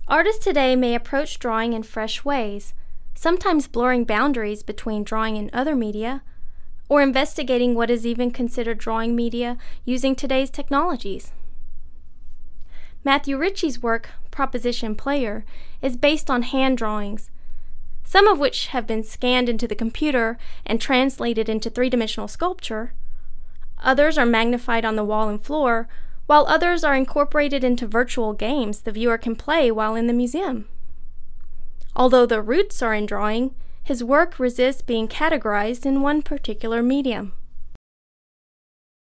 Artists today may approach drawing in fresh ways, sometimes blurring boundaries between drawing and other media, or investigating what is even considered drawing media using today's technologies. Matthew Ritchie's work, Proposition Player, is based on hand drawings, some of which have been scanned into the computer and translated into three-dimensional sculpture. Others are magnified on the wall and floor, while others are incorporated into virtual games the viewer can play while in the museum. Although the roots are in drawing, his work resists being categorized in one particular medium.